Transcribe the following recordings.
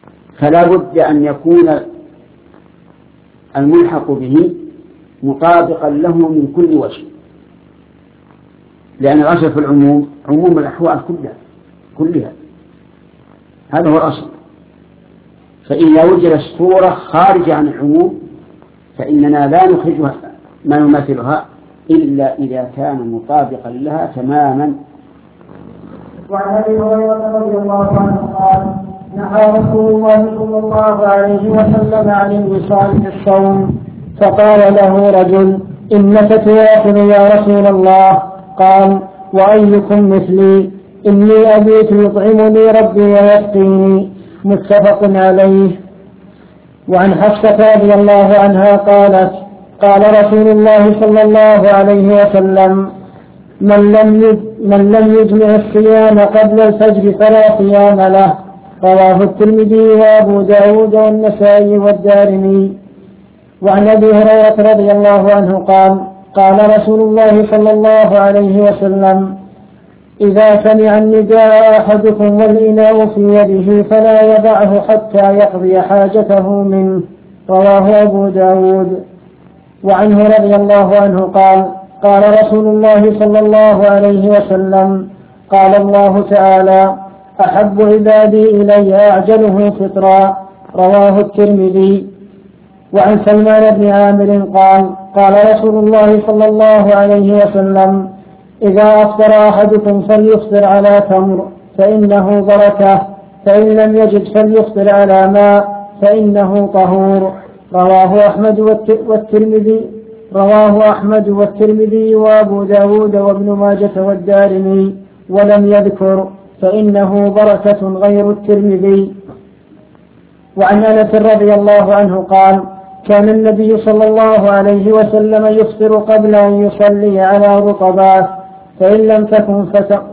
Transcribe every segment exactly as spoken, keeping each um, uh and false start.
فلا بد أن يكون الملحق به مطابقا له من كل وجه، لأن الأصل في العموم عموم الأحوال كلها كلها هذا هو الأصل. فإذا وجدت صورة خارجة عن العموم فإننا لا نخرجها ما نماثلها إلا إذا كان مطابقا لها تماما. وعن أبي هريرة رضي الله عنه قال نهى رسول الله صلى الله عليه وسلم عن الوصال في الصوم، فقال له رجل إنك تواصل يا رسول الله، قال وأيكم مثلي إني أبيت يطعمني ربي ويسقيني، متفق عليه. وعن حفصة رضي الله عنها قالت قال رسول الله صلى الله عليه وسلم من لم من لم يجمع الصيام قبل الفجر فلا صيام له، رواه الترمذي وأبو داود والنسائي والدارمي. وعن أبي هريرة رضي الله عنه قال قال رسول الله صلى الله عليه وسلم إذا سمع النداء أحدكم والإناء في يده فلا يضعه حتى يقضي حاجته منه، رواه أبو داود. وعنه رضي الله عنه قال قال رسول الله صلى الله عليه وسلم قال الله تعالى أحب عبادي إلي أعجله فطرا، رواه الترمذي. وعن سلمان بن عامر قال قال رسول الله صلى الله عليه وسلم إذا أفطر أحدكم فليفطر على تمر فإنه بركة، فإن لم يجد فليفطر على ماء فإنه طهور، رواه أحمد والترمذي رواه أحمد والترمذي وأبو داود وابن ماجة والدارمي، ولم يذكر فإنه بركة غير الترمذي. وعن أنس رضي الله عنه قال كان النبي صلى الله عليه وسلم يفطر قبل أن يصلي على رطبات، فإن لم تكن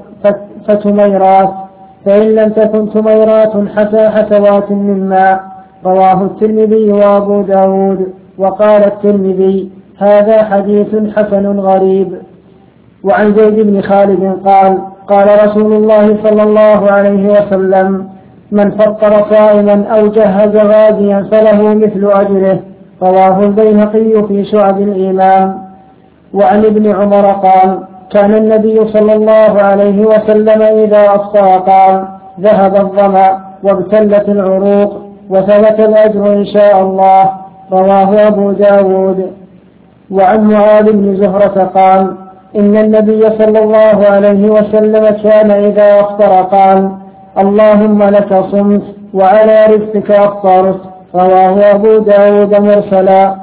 فتميرات فإن لم تكن تميرات حتى حسوات من ماء، رواه الترمذي وأبو داود. وقال الترمذي هذا حديث حسن غريب. وعن زيد بن خالد قال قال رسول الله صلى الله عليه وسلم من فطر صائما أو جهز غازيا فله مثل أجره، رواه البيهقي في شعب الإيمان. وعن ابن عمر قال كان النبي صلى الله عليه وسلم إذا أفطر قال ذهب الظمأ وابتلت العروق وثبت الأجر إن شاء الله، رواه أبو داود. وعن معاذ بن زهرة قال إن النبي صلى الله عليه وسلم كان إذا أفطر قال اللهم لك صمت وعلى رزقك أفطرت، رواه أبو داود مرسلا.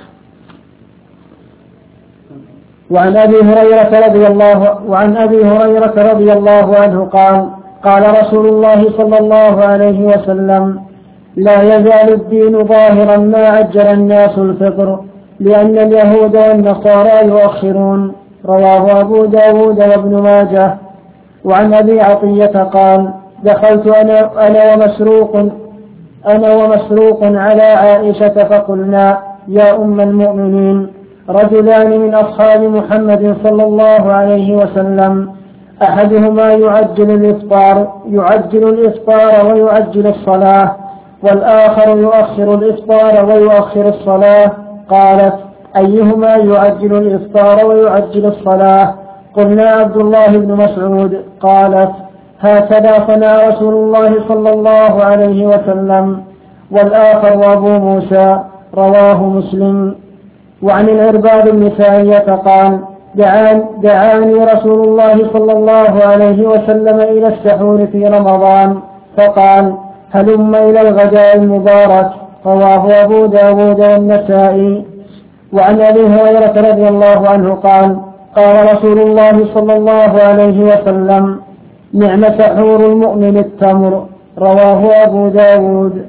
وعن أبي هريرة رضي الله وعن أبي هريرة رضي الله عنه قال قال رسول الله صلى الله عليه وسلم لا يزال الدين ظاهرا ما عجل الناس الفطر، لأن اليهود والنصارى يؤخرون، رواه أبو داود وابن ماجه. وعن أبي عطية قال دخلت أنا, أنا ومسروق أنا ومسروق على عائشة فقلنا يا أم المؤمنين رجلان من أصحاب محمد صلى الله عليه وسلم أحدهما يعجل الإفطار يعجل الإفطار ويعجل الصلاة، والآخر يؤخر الإفطار ويؤخر الصلاة. قالت أيهما يعجل الإفطار ويعجل الصلاة؟ قلنا عبد الله بن مسعود. قالت هكذا صنع رسول الله صلى الله عليه وسلم. والآخر أبو موسى، رواه مسلم. وعن العرباض بن سارية قال دعان دعاني رسول الله صلى الله عليه وسلم إلى السحور في رمضان فقال هلم إلى الغداء المبارك، رواه أبو داود والنسائي. وعن أبي هريرة رضي الله عنه قال قال رسول الله صلى الله عليه وسلم نعم سحور المؤمن التمر، رواه أبو داود.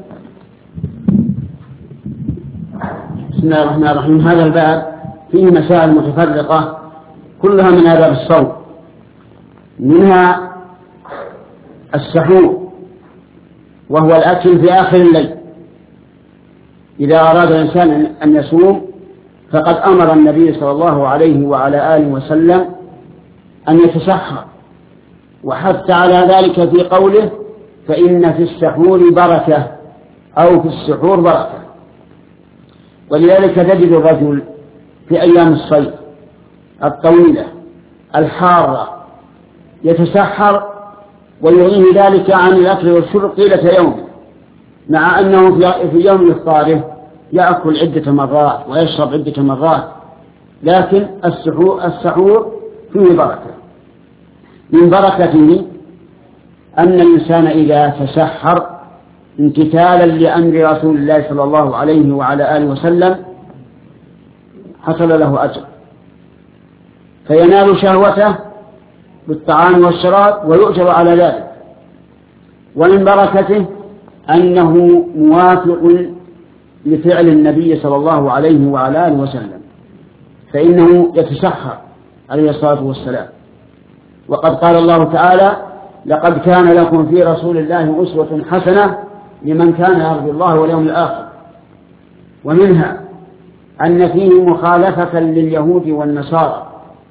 بسم الله الرحمن الرحيم. هذا الباب فيه مسائل متفرقة كلها من آداب الصوم، منها السحور وهو الأكل في آخر الليل. إذا أراد الإنسان أن يصوم فقد أمر النبي صلى الله عليه وعلى آله وسلم أن يتسحر، وحث على ذلك في قوله فإن في السحور بركة، أو في السحور بركة. ولذلك تجد الرجل في أيام الصيف الطويلة الحارة يتسحر ويغنيه ذلك عن الأكل والشرب طيلة يوم، مع أنه في يوم إفطاره يأكل عدة مرات ويشرب عدة مرات، لكن السحور فيه بركة. من بركته أن الإنسان إذا تسحر امتثالا لأمر رسول الله صلى الله عليه وعلى آله وسلم حصل له أجر، فينال شهوته بالطعام والشراب ويؤجر على ذلك. ومن بركته أنه موافق لفعل النبي صلى الله عليه وعلى آله وسلم، فإنه يتسحر عليه الصلاة والسلام. وقد قال الله تعالى: لقد كان لكم في رسول الله أسوة حسنة لمن كان يرجو الله واليوم الآخر. ومنها أن فيه مخالفة لليهود والنصارى،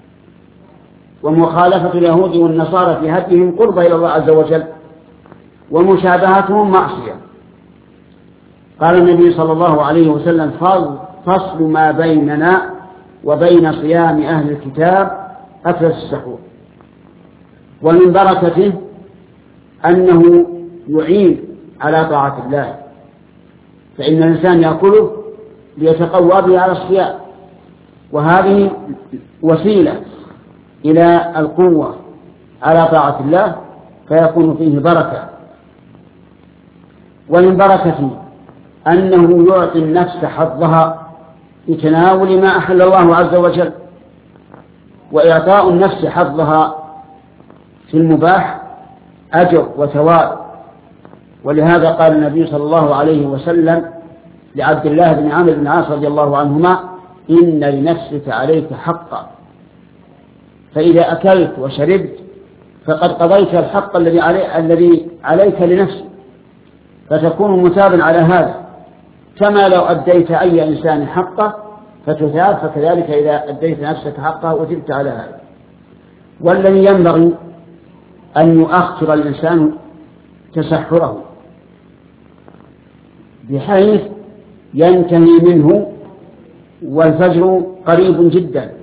ومخالفة اليهود والنصارى في هديهم قرب إلى الله عز وجل، ومشابهتهم معصية. قال النبي صلى الله عليه وسلم: فصل ما بيننا وبين صيام أهل الكتاب أكل السحور. ومن بركته أنه يعين على طاعة الله، فإن الإنسان يأكله ليتقوى به على الصيام، وهذه وسيلة إلى القوة على طاعة الله، فيكون فيه بركة. ومن بركته أنه يعطي النفس حظها في تناول ما أحل الله عز وجل، وإعطاء النفس حظها في المباح أجر وثواب. ولهذا قال النبي صلى الله عليه وسلم لعبد الله بن عمرو بن العاص رضي الله عنهما: إن لنفسك عليك حقا، فإذا أكلت وشربت فقد قضيت الحق الذي علي الذي عليك لنفسك، فتكون مثابا على هذا، كما لو أديت أي إنسان حقه فتثاب، فكذلك إذا أديت نفسك حقه وثبت على هذا. والذي ينبغي أن يؤخر الإنسان تسحره بحيث ينتهي منه والفجر قريب جدا،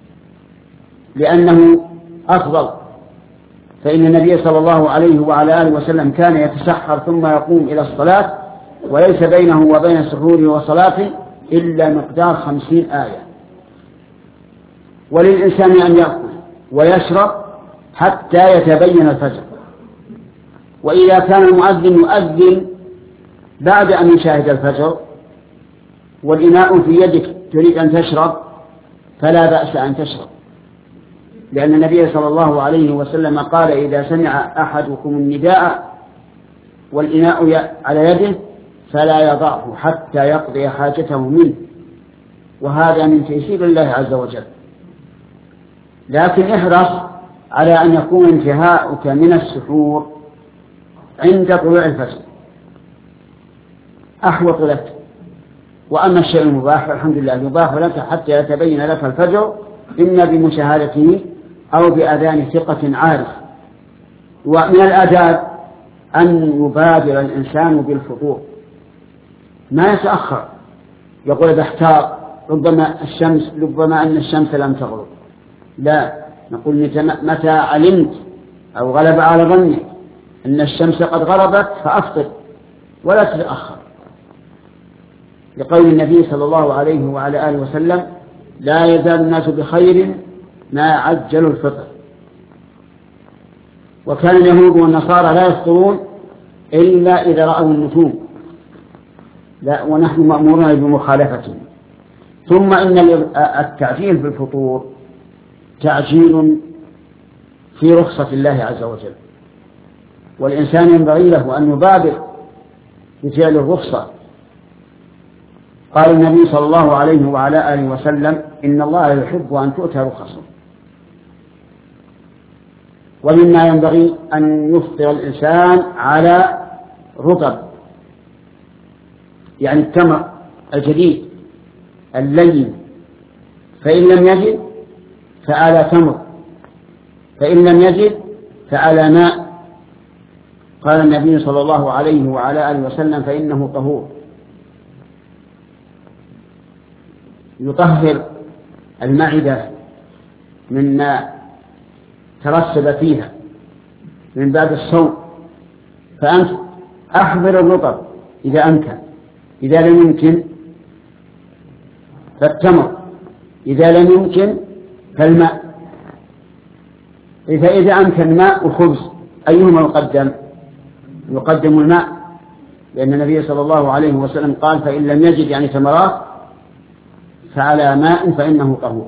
لأنه أفضل. فإن النبي صلى الله عليه وعلى آله وسلم كان يتسحر ثم يقوم إلى الصلاة، وليس بينه وبين سحوره وصلاته إلا مقدار خمسين آية. وللإنسان أن يأكل ويشرب حتى يتبين الفجر. وإذا كان المؤذن يؤذن بعد أن يشاهد الفجر والإناء في يدك تريد أن تشرب فلا بأس أن تشرب، لأن النبي صلى الله عليه وسلم قال: إذا سمع أحدكم النداء والإناء على يده فلا يضعه حتى يقضي حاجته منه، وهذا من تيسير الله عز وجل. لكن احرص على أن يكون انتهاؤك من السحور عند طلوع الفجر أحوط لك. وأما الشيء المباح الحمد لله يباح لك حتى يتبين لك الفجر، إما بمشاهدته أو بأذان ثقة عارف. ومن الآداب أن يبادر الإنسان بالفطور، ما يتأخر يقول بحتار ربما الشمس ربما أن الشمس لم تغرب، لا، نقول متى علمت أو غلب على ظنك أن الشمس قد غربت فأفطر ولا تتأخر، لقول النبي صلى الله عليه وعلى آله وسلم: لا يزال الناس بخير ما عجلوا الفطر. وكان اليهود والنصارى لا يفطرون إلا إذا رأوا النجوم، لا، ونحن مأمورون بمخالفتهم. ثم إن التعجيل بالفطور تعجيل في رخصة الله عز وجل، والإنسان ينبغي له أن يبادر بفعل الرخصة. قال النبي صلى الله عليه وعلى آله وسلم: إن الله يحب أن تؤتى رخصه. ومما ينبغي أن يفطر الإنسان على رطب، يعني التمر الجديد اللين، فإن لم يجد فعلى تمر، فإن لم يجد فعلى ماء، قال النبي صلى الله عليه وعلى آله وسلم فإنه طهور، يطهر المعدة مما ترسب فيها من بعد الصوم. فأنت أحضر الرطب إذا أمكن، إذا لم يمكن فالتمر، إذا لم يمكن فالماء. فإذا أمكن ماء وخبز أيهما يقدم؟ يقدم الماء، لأن النبي صلى الله عليه وسلم قال فإن لم يجد يعني ثمرات فعلى ماء فإنه طهور.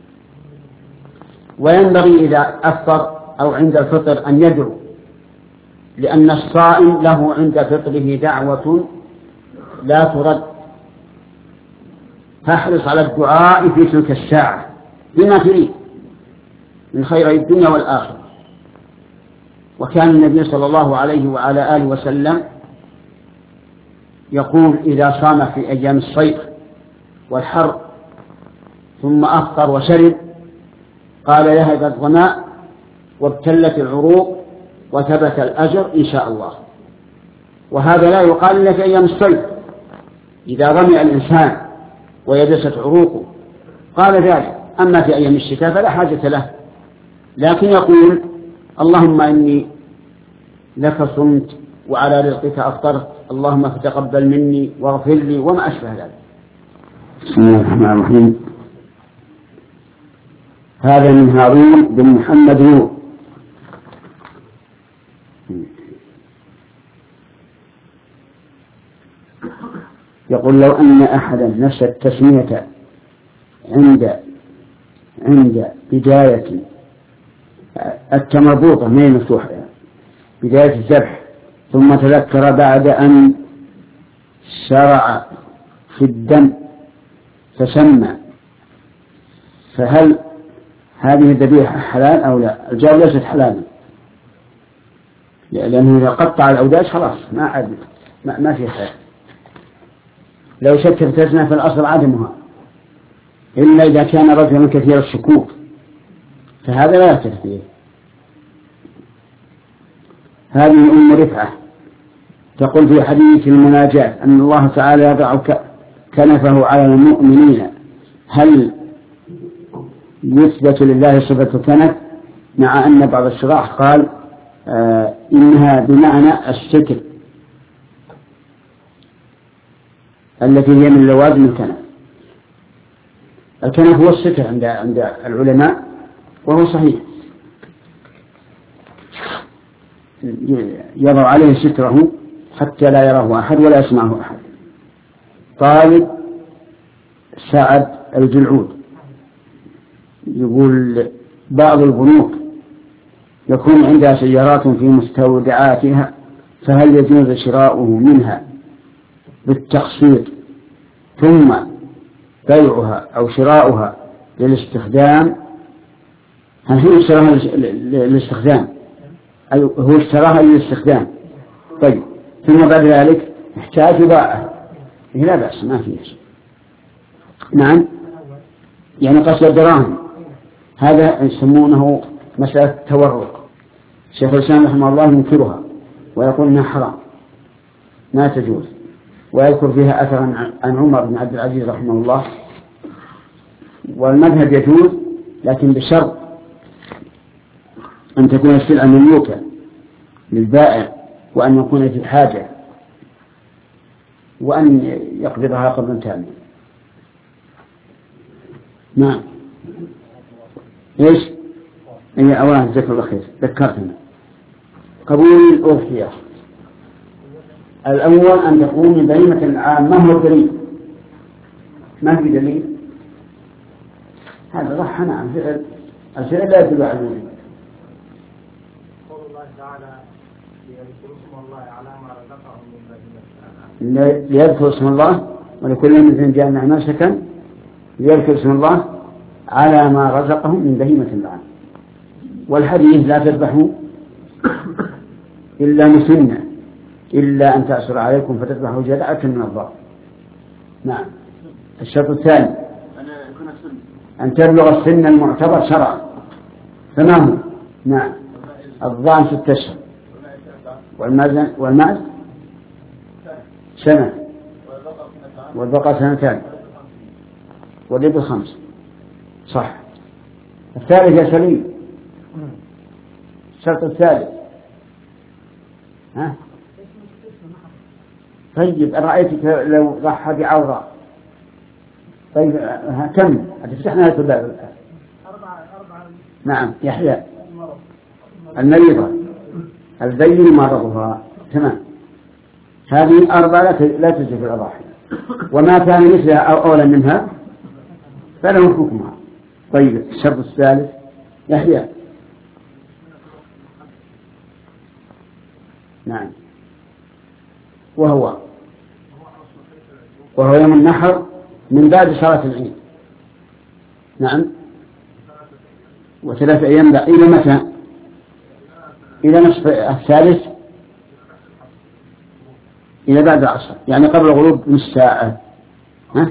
وينبغي إذا أفطر أو عند الفطر أن يدعو، لأن الصائم له عند فطره دعوة لا ترد، فاحرص على الدعاء في تلك الساعة بما تريد من خير الدنيا والآخرة. وكان النبي صلى الله عليه وعلى آله وسلم يقول إذا صام في أيام الصيف والحر ثم أفطر وشرب قال يهب الظماء وابتلت العروق وثبت الأجر إن شاء الله. وهذا لا يقال إلا في أيام الصيف، إذا ظمئ الإنسان ويبست عروقه قال ذلك، أما في أيام الشتاء فلا حاجة له، لكن يقول اللهم إني لك صمت وعلى رزقك أفطرت، اللهم فتقبل مني واغفر لي وما أشبه ذلك. بسم الله الرحمن الرحيم. هذا من هارون بن محمد نور. يقول لو أن أحدا نسى التسمية عند عند بداية التمربوطة من المفتوحة بداية الذبح ثم تذكر بعد أن شرع في الدم فسمى، فهل هذه الذبيحة حلال أو لا؟ الجواب ليست حلالا، لأنه إذا قطع الأوداج خلاص ما عاد ما, ما في حال. لو شك في التسمية فالأصل عدمها، إلا إذا كان رجلا كثير الشكوك فهذا لا يختلف فيه. هذه أم رفعة تقول في حديث المناجاة أن الله تعالى يضع كنفه على المؤمنين، هل يثبت لله صفة الكنف؟ مع أن بعض الشراح قال آه إنها بمعنى الستر التي هي من لوازم الكنف. الكنف هو الستر عند عند العلماء وهو صحيح، يضع عليه ستره حتى لا يراه أحد ولا يسمعه أحد. طالب سعد الجلعود يقول بعض البنوك يكون عندها سيارات في مستودعاتها، فهل يجوز شراؤه منها بالتقسيط ثم بيعها أو شراؤها للاستخدام؟ هل هو اشتراها للاستخدام؟ أي هو اشتراها للاستخدام طيب ثم بعد ذلك احتاج باعه، لا بأس ما فيه شيء. نعم يعني قصد الدراهم، هذا يسمونه مسألة تورق. شيخ الإسلام رحمه الله ينكرها ويقول إنها حرام ما تجوز، ويذكر فيها أثرا عن عمر بن عبد العزيز رحمه الله. والمذهب يجوز لكن بشرط أن تكون السلعة مملوكة للبائع، وأن يكون في حاجة، وأن يقبضها قبضا تاما. نعم إيش أي أوان ذكر الأخير ذكرتنا قبول الأضحية. الأول أن تكون من بهيمة الأنعام. ما هو الدليل؟ ما في دليل. هذا ضحى عن فعل الفعل لا يدل على الوجود. قول الله تعالى ليذكروا اسم الله على ما رزقهم من بهيمة الأنعام. ليذكروا اسم الله ولكل مثل جعلنا منسكا ليذكروا اسم الله على ما رزقهم من بهيمة الأنعام. والحديث لا تذبحوا إلا مسنة إلا أن تأسر عليكم فتذبحوا جذعة من الضأن. نعم. الشرط الثاني أن تبلغ السن المعتبر شرعا. فما هو؟ نعم الضأن ست أشهر. والماز والماز سنة والبقر سنتان والإبل خمس. صح. الثالث يا سليم، الشرط الثالث. ها؟ طيب رأيتك لو ضحى بعورة. طيب كم هتفتحنا هذا الباب؟ نعم. يحيى المريضة البين مرضها. تمام. هذه أربعة لا تجزي في الأضاحي، وما كان مثلها أو أولا منها فله حكمها. طيب الشرط الثالث يحيى. نعم. وهو وهو يوم النحر من بعد صلاة العيد. نعم. وثلاث أيام بعد. إلى متى؟ إلى نصف الثالث، إلى بعد العصر، يعني قبل الغروب بنص ساعة. ها؟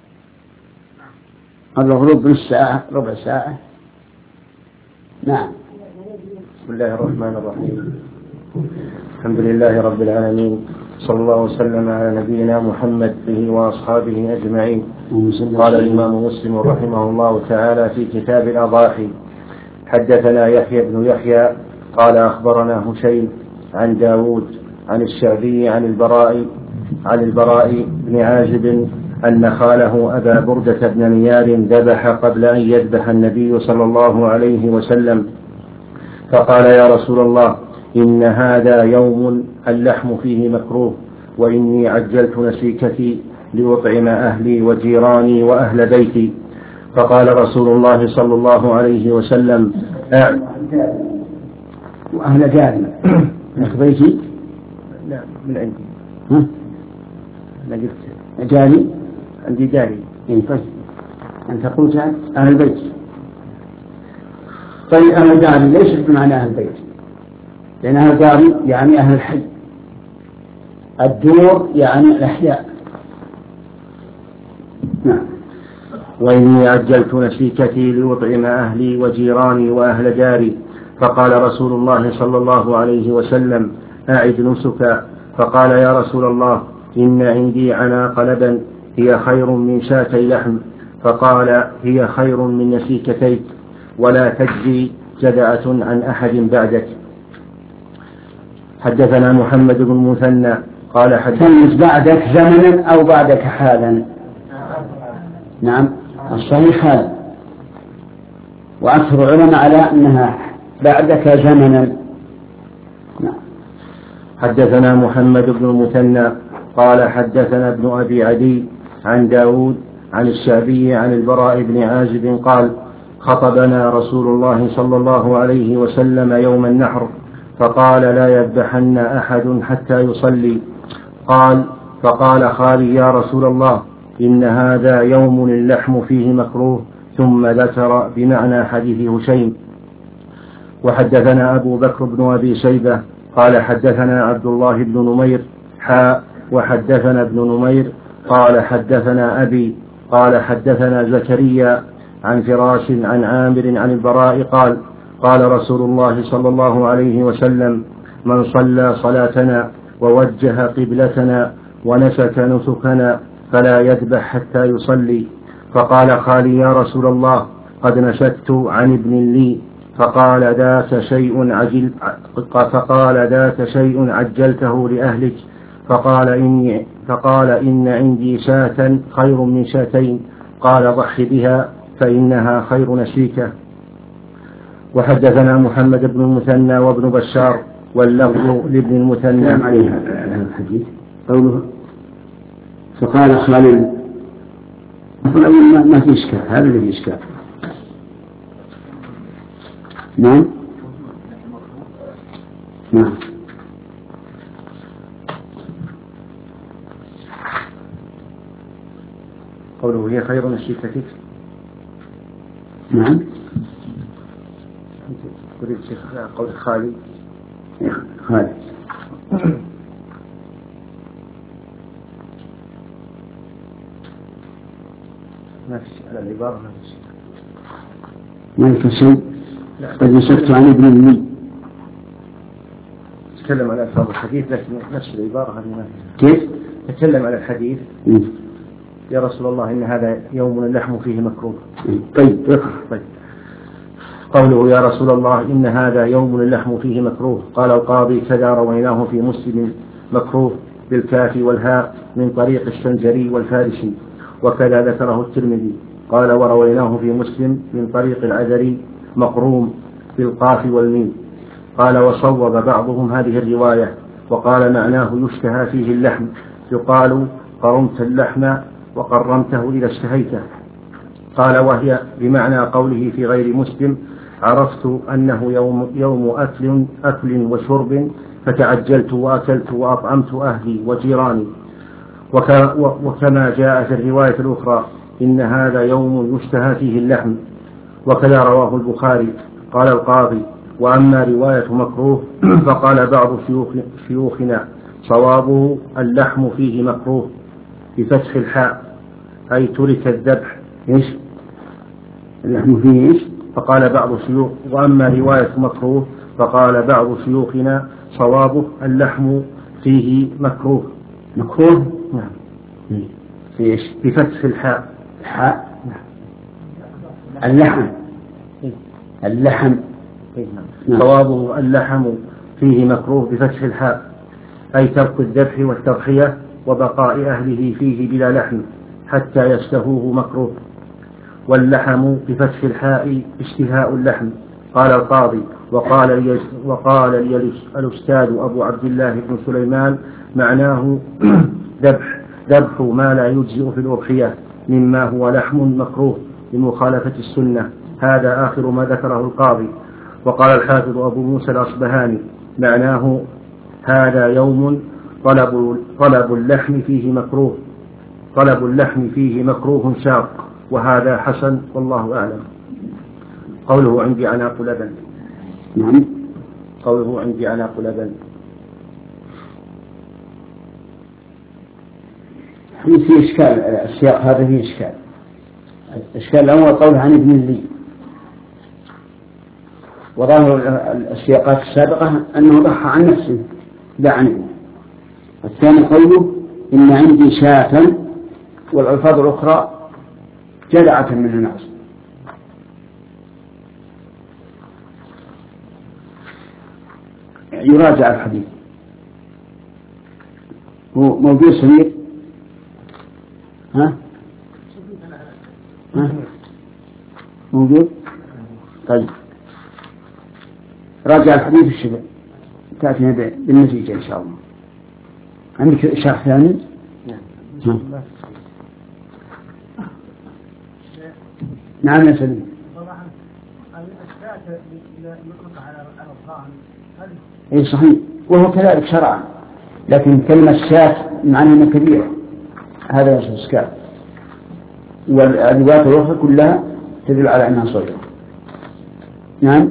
قبل الغروب بنص ساعة، ربع ساعة. نعم. بسم الله الرحمن الرحيم. الحمد لله رب العالمين، صلى الله وسلم على نبينا محمد به وأصحابه أجمعين. قال الإمام مسلم رحمه الله تعالى في كتاب الأضاحي: حدثنا يحيى بن يحيى قال أخبرنا هشيم عن داود عن الشعبي عن البراء عن البراء بن عازب أن خاله أبا بردة بن نيار ذبح قبل أن يذبح النبي صلى الله عليه وسلم، فقال: يا رسول الله، إن هذا يوم اللحم فيه مكروه، وإني عجلت نسيكتي لأطعم أهلي وجيراني وأهل بيتي. فقال رسول الله صلى الله عليه وسلم: وأهل جاري أهل بيتي. لا من عندي. ها؟ أنا قلت جاري. عندي جاري. إيه طيب. أنت قلت أهل البيت. طيب أهل جاري ليس بمعنى أهل البيت، لأن أهل جاري يعني أهل الحي، الدور يعني الأحياء. نعم. وإني عجلت نسيكتي لأطعم أهلي وجيراني وأهل جاري. فقال رسول الله صلى الله عليه وسلم: أعد نسكا. فقال: يا رسول الله، إن عندي عناق لبن هي خير من شاتي لحم. فقال: هي خير من نسيكتيك، ولا تجزي جدعة عن أحد بعدك. حدثنا محمد بن المثنى قال: حدثنا بعدك زمنا أو بعدك حالا. نعم الصحيح هذا، وأكثر العلماء على أنها بعدك زمنا. نعم. حدثنا محمد بن المثنى قال: حدثنا ابن أبي عدي عن داود عن الشعبي عن البراء بن عازب قال: خطبنا رسول الله صلى الله عليه وسلم يوم النحر، فقال: لا يذبحن أحد حتى يصلي. قال: فقال خالي: يا رسول الله، إن هذا يوم اللحم فيه مكروه. ثم ذكر بمعنى حديث هشيم. وحدثنا أبو بكر بن أبي شيبة قال: حدثنا عبد الله بن نمير حاء وحدثنا ابن نمير قال: حدثنا أبي قال: حدثنا زكريا عن فراش عن عامر عن البراء قال: قال رسول الله صلى الله عليه وسلم: من صلى صلاتنا ووجه قبلتنا ونسك نسكنا فلا يذبح حتى يصلي. فقال خالي: يا رسول الله، قد نسكت عن ابن لي. فقال: ذاك شيء عجل فقال ذاك شيء عجلته لأهلك. فقال إني فقال إن عندي شاة خير من شاتين. قال: ضح بها فإنها خير نسيكة. وحدثنا محمد بن المثنى وابن بشار واللفظ لابن المثنى. عليها هذا الحديث قوله فقال خالد ما في إشكال، هذا الذي إشكال. نعم نعم. قوله هي خير نسيكتك. نعم. تريد شيخ قول خالد. خالد ما في على العبارة ما في شيء. ما في شيء. قد نسكت عن ابن لي. تكلم على ألفاظ الحديث لكن نفس العبارة هذه. كيف؟ تكلم على الحديث م. يا رسول الله إن هذا يوم اللحم فيه مكروه. طيب. طيب. قوله يا رسول الله إن هذا يوم اللحم فيه مكروه، قال القاضي كذا رويناه في مسلم مكروه بالكاف والهاء من طريق الشنجري والفارسي، وكذا ذكره الترمذي. قال ورويناه في مسلم من طريق العذري مقروم بالقاف والميم. قال وصوب بعضهم هذه الرواية وقال معناه يشتهى فيه اللحم، يقال قرمت اللحم وقرمته إذا اشتهيته. قال وهي بمعنى قوله في غير مسلم عرفت أنه يوم, يوم أكل, أكل وشرب فتعجلت وأكلت وأطعمت أهلي وجيراني. وكما جاء في الرواية الأخرى إن هذا يوم يشتهى فيه اللحم، وكذا رواه البخاري. قال القاضي وأما رواية مكروه فقال بعض شيوخ شيوخنا صوابه اللحم فيه مكروه بفتح الحاء أي ترك الذبح. إيش اللحم فيه إيش؟ فقال بعض الشيوخ وأما رواية مكروه فقال بعض شيوخنا صوابه اللحم فيه مكروه. مكروه؟ نعم. في إيش؟ بفتح الحاء. الحاء. نعم. اللحم. اللحم. نعم. صوابه اللحم فيه مكروه بفتح الحاء أي ترك الذبح والتضحية وبقاء أهله فيه بلا لحم حتى يشتهوه مكروه. واللحم بفتح الحاء اشتهاء اللحم. قال القاضي وقال لي, وقال لي الأستاذ أبو عبد الله بن سليمان معناه ذبح ذبح ما لا يجزئ في الأضحية مما هو لحم مكروه لمخالفة السنة. هذا آخر ما ذكره القاضي. وقال الحافظ أبو موسى الأصبهاني معناه هذا يوم طلب, طلب اللحم فيه مكروه طلب اللحم فيه مكروه شاق، وهذا حسن والله أعلم. قوله عندي عناق لبن. نعم. قوله عندي عناق لبن في إشكال السياق هذا فيه إشكال. الإشكال الأول قوله عن ابن لي، وظاهر السياقات السابقة أنه ضحى عن نفسه لا عن ابنه. الثاني قوله إن عندي شاة، والألفاظ الأخرى جدعة من الناس. يراجع الحديث. هو موجود سمير؟ ها؟ ها؟ موجود؟ طيب راجع الحديث الشبه تأتينا بالنتيجة إن شاء الله. عندك شرح ثاني؟ نعم. نعم يا سليم. اي صحيح، وهو كذلك شرعا، لكن كلمة شاة معناها كبيرة، هذا الإشكال. والأدوات الأخرى كلها تدل على أنها صغيرة. نعم.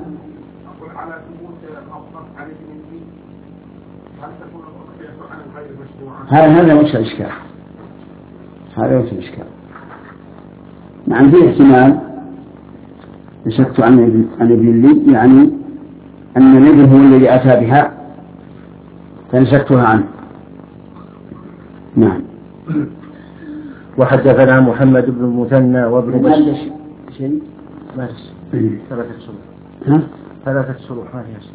هذا هذا وش الإشكال؟ هذا وش الإشكال؟ نعم فيه احتمال نشكت عن عن ابن لي، يعني أن الابن هو الذي أتى بها فنشكتها عنه. نعم. وحدثنا محمد بن المثنى وابن بشر شيء مارس ثلاثة شروح. ها؟ ثلاثة شروح ما فيها.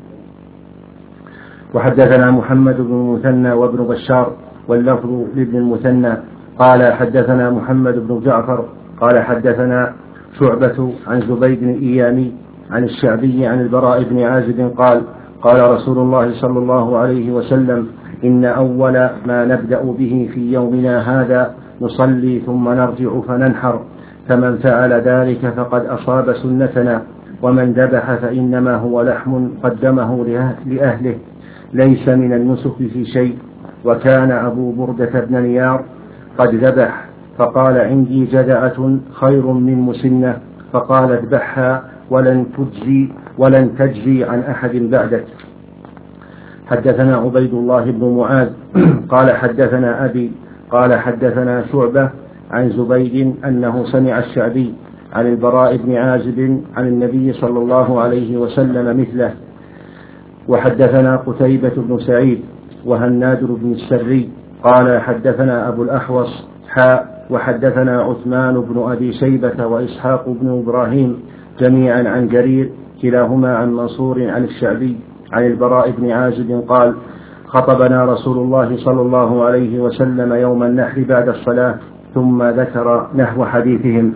وحدثنا محمد بن المثنى وابن بشار واللفظ لابن المثنى قال حدثنا محمد بن جعفر قال حدثنا شعبة عن زبيد بن إيامي عن الشعبي عن البراء بن عازب قال قال رسول الله صلى الله عليه وسلم إن أول ما نبدأ به في يومنا هذا نصلي ثم نرجع فننحر، فمن فعل ذلك فقد أصاب سنتنا، ومن ذبح فإنما هو لحم قدمه لأهله ليس من النسك في شيء. وكان أبو بردة بن نيار قد ذبح فقال عندي جدعة خير من مسنة، فقال اذبحها ولن تجزي ولن تجزي عن أحد بعدك. حدثنا عبيد الله بن معاذ قال حدثنا أبي قال حدثنا شعبة عن زبيد أنه سمع الشعبي عن البراء بن عازب عن النبي صلى الله عليه وسلم مثله. وحدثنا قتيبة بن سعيد وهناد بن السري قال حدثنا أبو الأحوص حاء وحدثنا عثمان بن أبي شيبة وإسحاق بن إبراهيم جميعا عن جرير كلاهما عن منصور عن الشعبي عن البراء بن عازب قال خطبنا رسول الله صلى الله عليه وسلم يوم النحر بعد الصلاة ثم ذكر نحو حديثهم.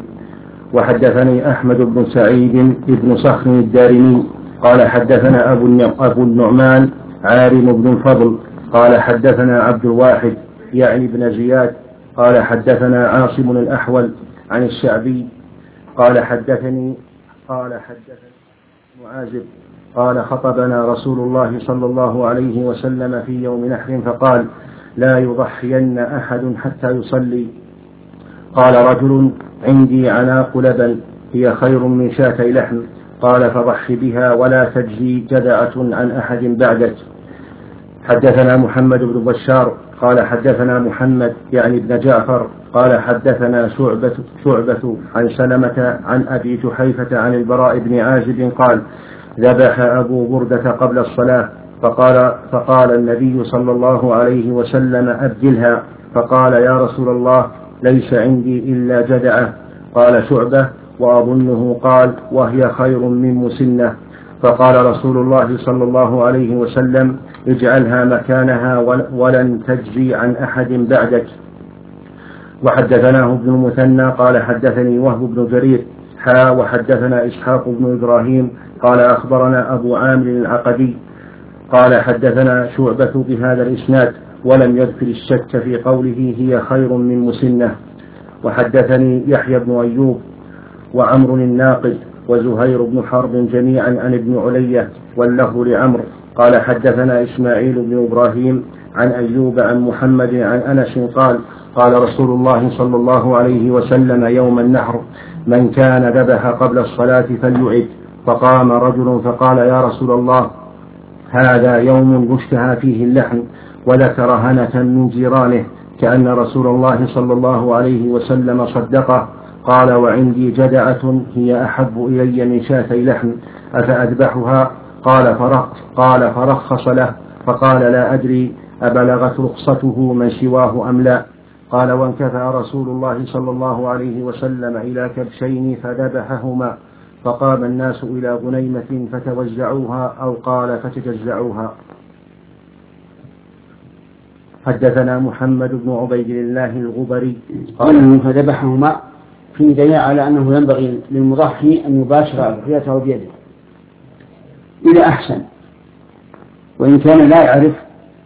وحدثني أحمد بن سعيد بن صخر الدارمي قال حدثنا أبو النعمان عارم بن الفضل قال حدثنا عبد الواحد يعني بن زياد قال حدثنا عاصم الأحول عن الشعبي قال حدثني قال حدثني معازب قال خطبنا رسول الله صلى الله عليه وسلم في يوم نحر فقال لا يضحين أحد حتى يصلي. قال رجل عندي عناق لبن هي خير من شاتي لحم قال فضح بها ولا تجزي جدعة عن أحد بعدك. حدثنا محمد بن بشار قال حدثنا محمد يعني ابن جعفر قال حدثنا شعبة, شعبة عن سلمة عن أبي جحيفة عن البراء بن عازب قال ذبح أبو بردة قبل الصلاة فقال, فقال النبي صلى الله عليه وسلم أبدلها فقال يا رسول الله ليس عندي إلا جدعة. قال شعبة وأظنه قال وهي خير من مسنة. فقال رسول الله صلى الله عليه وسلم اجعلها مكانها ولن تجزي عن أحد بعدك. وحدثناه ابن المثنى قال حدثني وهب بن جرير حا وحدثنا إسحاق بن إبراهيم قال أخبرنا أبو عامر العقدي قال حدثنا شعبة بهذا الإسناد ولم يذكر الشك في قوله هي خير من مسنة. وحدثني يحيى بن أيوب وعمر الناقد وزهير بن حرب جميعا عن ابن علية واللفظ لعمر قال حدثنا إسماعيل بن إبراهيم عن أيوب عن محمد عن أنس قال قال رسول الله صلى الله عليه وسلم يوم النحر من كان ذبح قبل الصلاة فليعد. فقام رجل فقال يا رسول الله هذا يوم يشتهى فيه اللحم وذكر هنة من جيرانه كأن رسول الله صلى الله عليه وسلم صدقه. قال وعندي جدعة هي أحب إلي من شاتي لحم أفأذبحها؟ قال فرخص, قال فرخص له فقال لا أدري أبلغت رخصته من سواه أم لا. قال وانكفى رسول الله صلى الله عليه وسلم إلى كبشين فذبحهما فقام الناس إلى غنيمة فتوزعوها أو قال فتجزعوها. حدثنا محمد بن عبيد الله الغبري قال فذبحهما في دليل على أنه ينبغي للمضحي أن يباشر أضحيته بيده إذا أحسن، وإن كان لا يعرف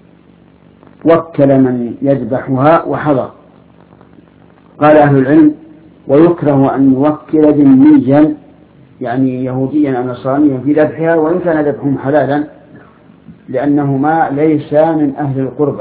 وكل من يذبحها وحضر. قال أهل العلم ويكره أن يوكل ذميا يعني يهوديا أو نصرانيا في ذبحها وإن كان ذبحهم حلالا لأنهما ليس من أهل القربة.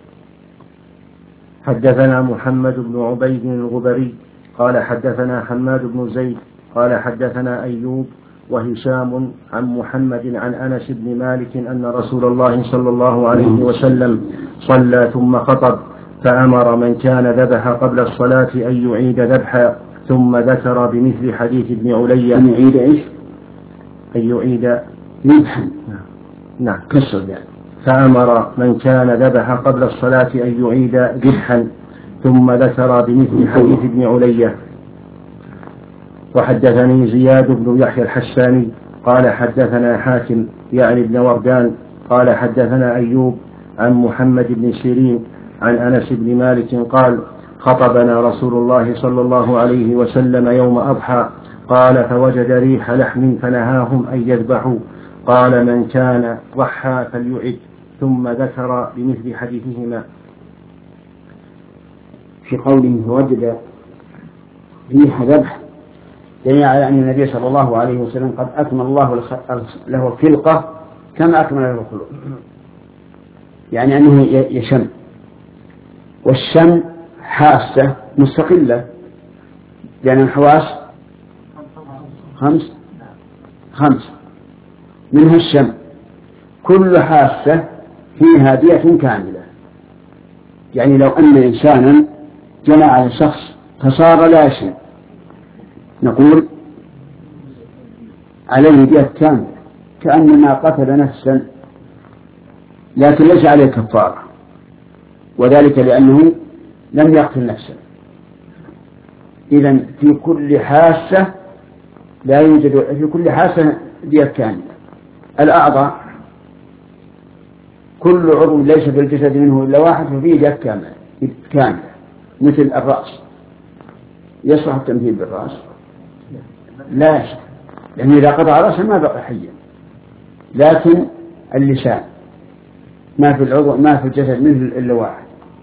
حدثنا محمد بن عبيد الغبري قال حدثنا حماد بن زيد قال حدثنا أيوب وهشام عن محمد عن أنس بن مالك أن رسول الله صلى الله عليه وسلم صلى ثم خطب فأمر من كان ذبح قبل الصلاة أن يعيد ذبحا ثم ذكر بمثل حديث ابن علية أن يعيد إيش؟ أن يعيد ذبحا. نعم كسر يعني. فأمر من كان ذبح قبل الصلاة أن يعيد ذبحا ثم ذكر بمثل حديث ابن علية. وحدثني زياد بن يحيى الحساني قال حدثنا حاتم يعني ابن وردان قال حدثنا أيوب عن محمد بن سيرين عن أنس بن مالك قال خطبنا رسول الله صلى الله عليه وسلم يوم أضحى قال فوجد ريح لحم فنهاهم أن يذبحوا قال من كان ضحى فليعد ثم ذكر بمثل حديثهما. في قوله فوجد ريح ذبح دليل على أن النبي صلى الله عليه وسلم قد أكمل الله له الخلقة كما أكمل له الخلق، يعني أنه يشم، والشم حاسة مستقلة لأن الحواس خمس خمس منها الشم كل حاسة فيها دية كاملة. يعني لو أن إنسانا جنى على شخص فصار لا يشم نقول عليه دية كاملة كأنما قتل نفسا لكن ليس عليه كفارة، وذلك لأنه لم يقتل نفسه. إذن في كل حاسة لا يوجد في كل حاسة دية كاملة. الأعضاء كل عضو ليس في الجسد منه إلا واحد ففيه دية كاملة كاملة، مثل الرأس. يصلح التمثيل بالرأس؟ لا يصلح، لأن إذا قطع رأسه ما بقى حيا. لكن اللسان ما في العضو ما في الجسد منه إلا واحد،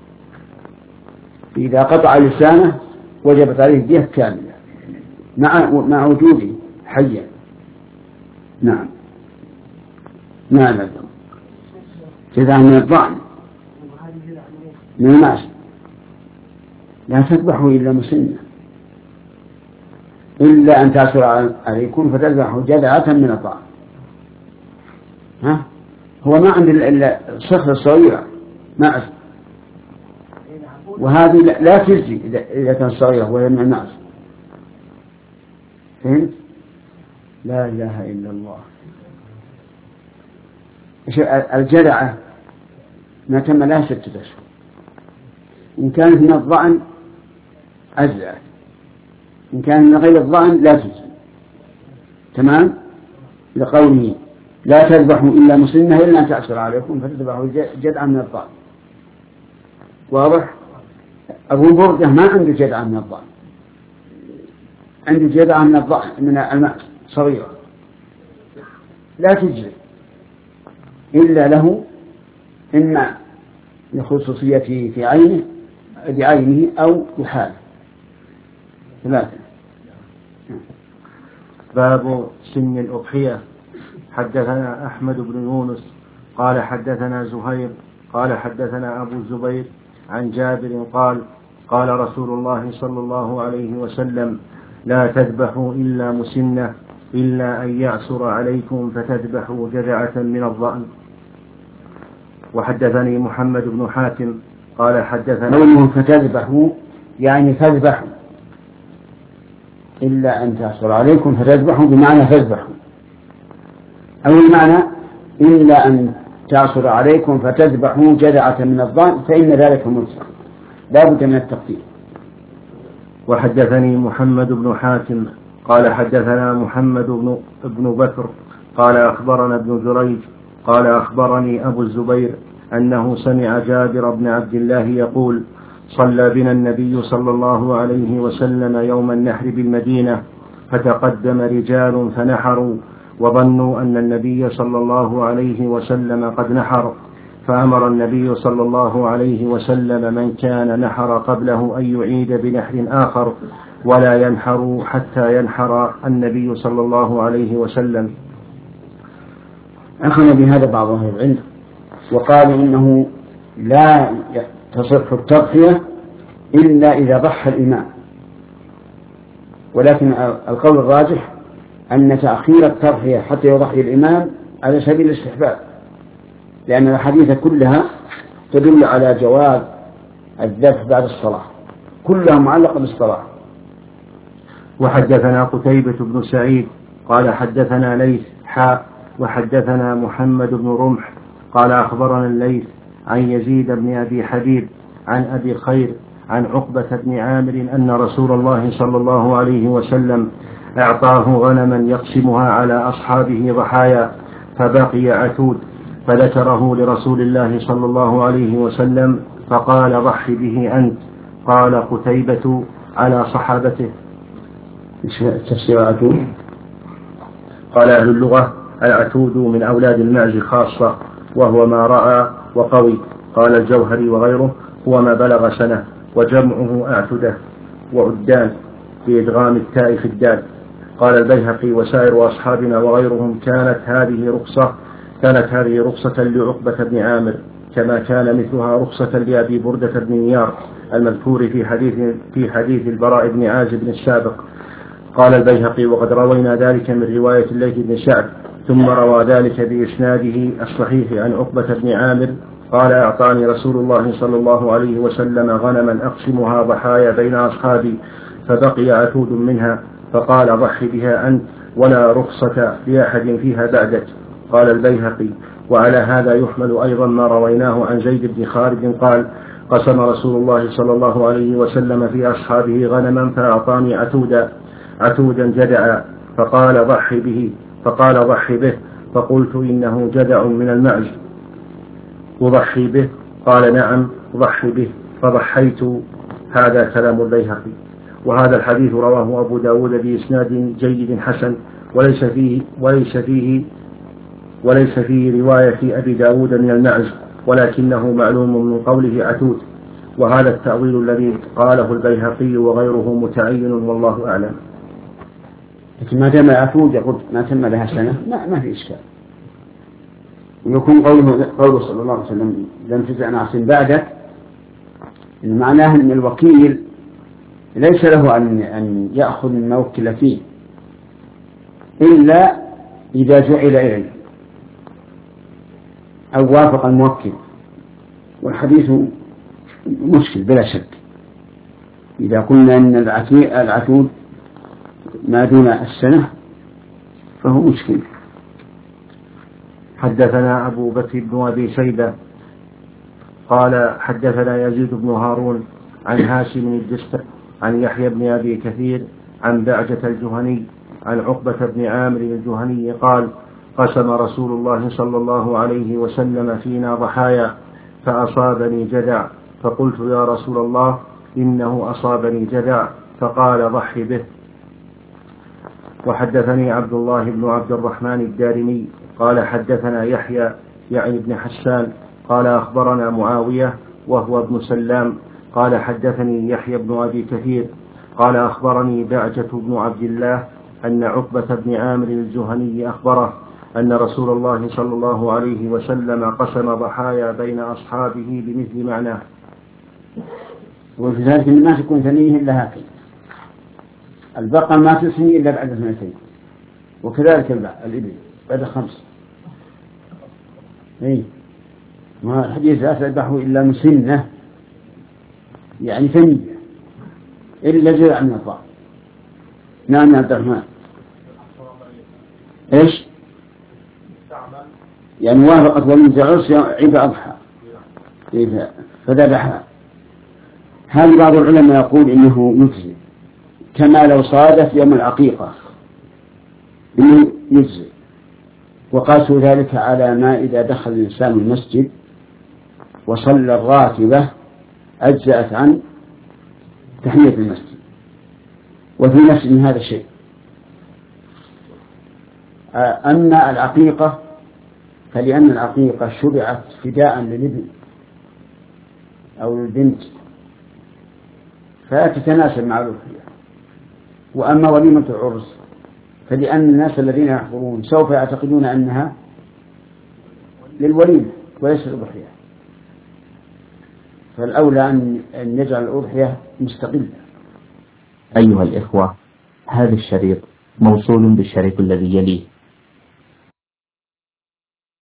إذا قطع لسانه وجبت عليه دية كاملة مع مع وجوده حيا. نعم نعم جزاء من الضأن من المعز لا تذبحوا إلا مسنة إلا أن تعثر عليكم فتذبحوا جذعة من الضأن. ها هو ما عند إلا الصخرة الصغيرة معز، وهذه لا تجزي إذا كانت صغيرة وهي من المعز. فهمت؟ لا إله إلا الله. الجذعة ما تم لها ستة أشهر، إن كانت من الضأن أجزأت، إن كان من غير الضأن لا تجزي. تمام؟ لقوله لا تذبحوا إلا مسنة إلا أن تعثر عليكم فتذبحوا جذعا من الضأن. واضح؟ أبو بردة ما عنده جذعا من الضأن، عنده جذعا من الضأن من الماء صغيرة لا تجزي إلا له إما لخصوصيته في عينه بعينه أو بحاله. ثلاثة. باب سن الأضحية. حدثنا أحمد بن يونس قال حدثنا زهير قال حدثنا أبو الزبير عن جابر قال قال رسول الله صلى الله عليه وسلم لا تذبحوا إلا مسنة إلا أن يعسر عليكم فتذبحوا جذعة من الضأن. وحدثني محمد بن حاتم قال حدثنا قوله فتذبحوا يعني فاذبحوا إلا أن تعسر عليكم فتذبحوا بمعنى فاذبحوا، أو المعنى إلا أن تعسر عليكم فتذبحوا جذعة من الضأن فإن ذلك ملزم، لا بد من التقدير. وحدثني محمد بن حاتم قال حدثنا محمد بن, بن بكر قال أخبرنا ابن جريج قال أخبرني أبو الزبير أنه سمع جابر بن عبد الله يقول صلى بنا النبي صلى الله عليه وسلم يوم النحر بالمدينة فتقدم رجال فنحروا وظنوا أن النبي صلى الله عليه وسلم قد نحر، فأمر النبي صلى الله عليه وسلم من كان نحر قبله أن يعيد بنحر آخر ولا ينحر حتى ينحر النبي صلى الله عليه وسلم. أخذ بهذا بعض أهل العلم وقالوا إنه لا تصح التضحية إلا إذا ضحى الإمام، ولكن القول الراجح أن تأخير التضحية حتى يضحي الإمام على سبيل الاستحباب، لأن الحديث كلها تدل على جواز الذبح بعد الصلاة، كلها معلقة بالصلاة. وحدثنا قتيبة بن سعيد قال حدثنا ليث حاء وحدثنا محمد بن رمح قال أخبرنا الليث عن يزيد بن أبي حبيب عن أبي خير عن عقبة بن عامر أن رسول الله صلى الله عليه وسلم أعطاه غنما يقسمها على أصحابه ضحايا فبقي عتود، فذكره لرسول الله صلى الله عليه وسلم فقال ضح به أنت. قال قتيبة على صحابته. تفسير عتود؟ قال أهل اللغة العتود من أولاد المعز خاصة وهو ما رأى وقوي. قال الجوهري وغيره هو ما بلغ سنة، وجمعه أعتدة وعدان بإدغام التاء في الدال. قال البيهقي وسائر أصحابنا وغيرهم كانت هذه رخصة كانت هذه رخصة لعقبة بن عامر كما كان مثلها رخصة لأبي بردة بن نيار المذكور في حديث في حديث البراء بن عازب السابق. قال البيهقي وقد روينا ذلك من رواية الليث بن سعد ثم روى ذلك بإسناده الصحيح عن عقبة بن عامر قال أعطاني رسول الله صلى الله عليه وسلم غنما أقسمها ضحايا بين أصحابي فبقي عتود منها فقال ضح بها أنت ولا رخصة لأحد فيها بعدك. قال البيهقي وعلى هذا يحمل أيضا ما رويناه عن زيد بن خالد قال قسم رسول الله صلى الله عليه وسلم في أصحابه غنما فأعطاني عتودا عتودا جدعا فقال ضحي به فقال ضحي به فقلت إنه جدع من المعز أضحي به قال نعم ضحي به فضحيت. هذا كلام البيهقي. وهذا الحديث رواه أبو داود بإسناد جيد حسن وليس فيه وليس فيه وليس فيه رواية أبي داود من المعز ولكنه معلوم من قوله عتود، وهذا التأويل الذي قاله البيهقي وغيره متعين والله أعلم. لكن ما دام عتود يقول ما تم لها سنة ما, ما في إشكال، ويكون قوله, قوله صلى الله عليه وسلم لم تزع نعص بعدك، إن معناه أن الوكيل ليس له أن, أن يأخذ ما وكل فيه إلا إذا جعل إليه أو وافق الموكل، والحديث مشكل بلا شك. إذا قلنا أن العتود ما دون السنة فهو مشكل. حدثنا أبو بكر بن أبي شيبة قال حدثنا يزيد بن هارون عن هاشم الجست عن يحيى بن أبي كثير عن بعجة الجهني عن عقبة بن عامر الجهني قال قسم رسول الله صلى الله عليه وسلم فينا ضحايا فأصابني جدع فقلت يا رسول الله إنه أصابني جدع فقال ضحي به. وحدثني عبد الله بن عبد الرحمن الدارمي قال حدثنا يحيى يعني بن حسان قال أخبرنا معاوية وهو ابن سلام قال حدثني يحيى بن أبي كثير قال أخبرني بعجة بن عبد الله أن عقبة بن عامر الجهني أخبره أن رسول الله صلى الله عليه وسلم قسم ضحايا بين أصحابه بمثل معناه. وفي ذلك ما تكون ثنيه إلا هكذا، البقر ما تثني إلا بعد سنتين، وكذلك الإبل بعد خمس. إيه ما الحديث لا تذبحه إلا مسنة يعني ثنية إلا جزء من الضعف. نعم يا عبد الرحمن. إيش يعني وافقت ومن عرس عيد أضحى فذبحها. هل بعض العلماء يقول إنه يجزي كما لو صادف يوم العقيقة إنه يجزي، وقاسوا ذلك على ما إذا دخل الإنسان المسجد وصلى الراتبة أجزأت عن تحية المسجد، وفي نفس هذا الشيء. أما العقيقة فلأن العقيقة شرعت فداء للابن أو للبنت فلا تتناسب مع الأضحية. وأما وليمة العرس فلأن الناس الذين يحضرون سوف يعتقدون أنها للوليمة وليس للأضحية، فالأولى أن نجعل الأضحية مستقلة. أيها الإخوة، هذا الشريط موصول بالشريط الذي يليه